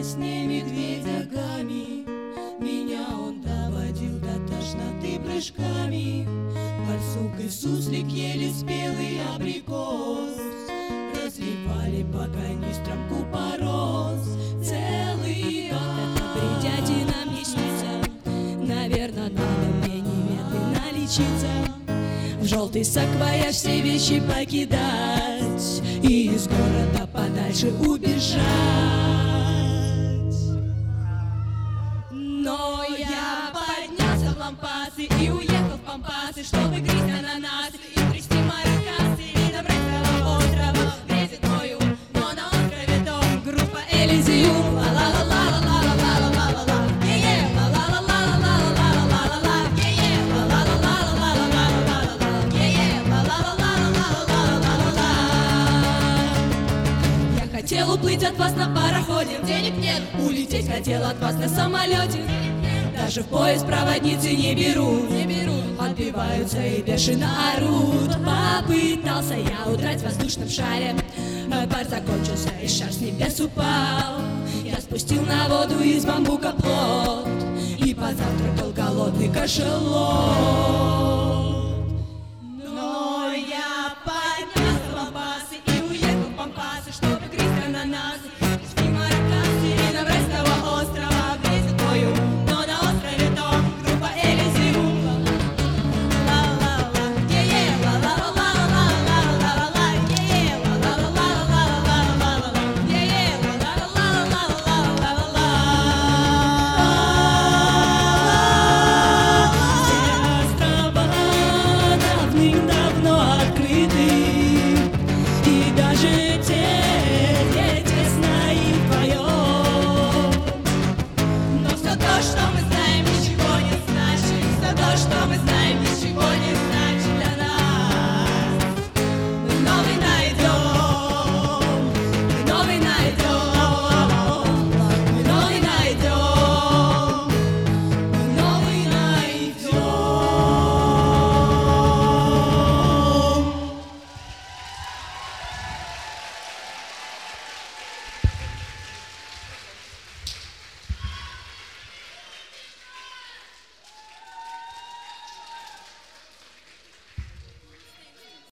во сне медведяками. Меня он доводил до тошноты прыжками. Барсук и суслик ели спелый абрикос, разливали по канистрам купорос. Целый год эта бредятина мне снится. Наверно, надо мне немедленно лечиться, в желтый саквояж все вещи покидать и из города подальше убежать. Но я поднялся в лампасы и уехал в пампасы, чтобы грызть ананасы и трясти маракасы. И добрать целого острова грезит мою, но на острове дом. Группа Элизиум, ла-ла-ла-ла-ла-ла-ла-ла-ла-ла, е-е, ла-ла-ла-ла-ла-ла-ла-ла-ла-ла, е-е, ла-ла-ла-ла-ла-ла-ла-ла-ла-ла, е-е, ла-ла-ла-ла-ла-ла-ла-ла-ла. Я хотел уплыть от вас на пароходе, денег нет. Улететь хотел от вас на самолете, даже в поезд проводницы не берут. Отбиваются и бешено орут. Попытался я удрать в воздушном шаре, пар закончился и шар с небес упал. Я спустил на воду из бамбука плот и позавтракал голодный кашалот.